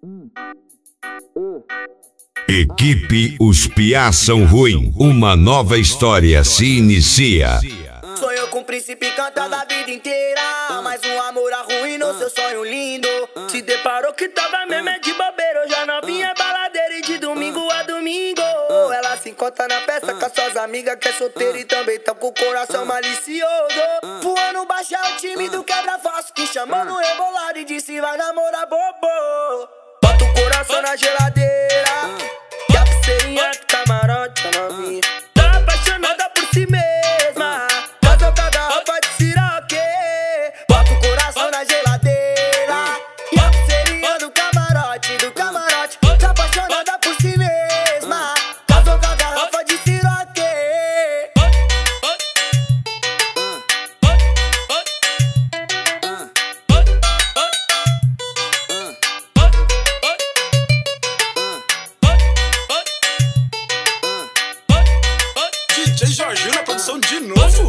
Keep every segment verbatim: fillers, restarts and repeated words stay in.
Equipe Os Piá São Ruim, uma nova história se inicia. Sonhou com o príncipe cantando a vida inteira, mas um amor arruinou seu sonho lindo. Se deparou que tava mesmo é de bobeira, já não vinha baladeira e de domingo a domingo. Ela se encontra na festa com as suas amigas que é solteira e também tá com o coração malicioso. Voando baixo é o time do quebra-falso que chamou no rebolado e disse vai namorar bobo. Bota o coração na geladeira, que a pulseirinha do camarote a novinha tá apaixonada por si mesma, casou com a garrafa de siroque. Bota o coração na geladeira, e a pulseirinha do camarote, do camarote tá apaixonada por si mesma, casou com a garrafa de siroque. D J Jorginho na produção de novo?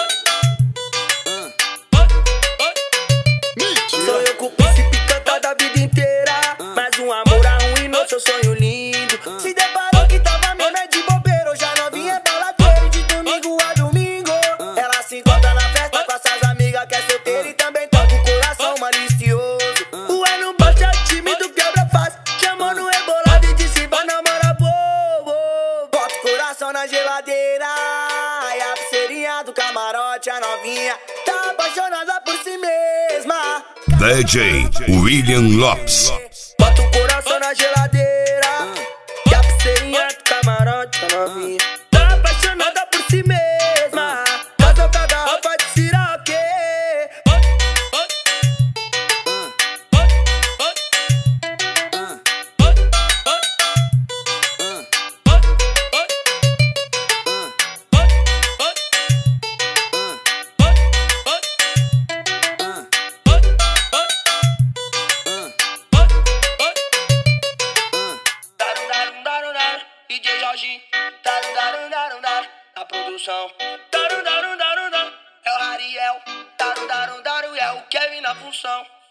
Sonhou com o príncipe cantado a vida inteira, mas um amor arruinou seu sonho lindo. Se deparou que tava mesmo é de bobeira, já não vinha baladeira de domingo a domingo. Ela se encontra na festa com as suas amigas que é solteira e também tá com o coração malicioso. O é no baixo é o time do quebra-face, chamou no rebolado e disse vai namorar bobo. Bota o coração na geladeira, e a pulseirinha do camarote, a novinha tá apaixonada por si mesma. D J William Lopes. Bota o coração na geladeira, e a pulseirinha do camarote, a novinha tá apaixonada por si mesma, casou com a garrafa de siroque. D J Jorginho, darum, darum, darum, darum, na produção. Darum, darum, darum, darum, é o Ariel. Darum, darum, darum, é o Kevin na função.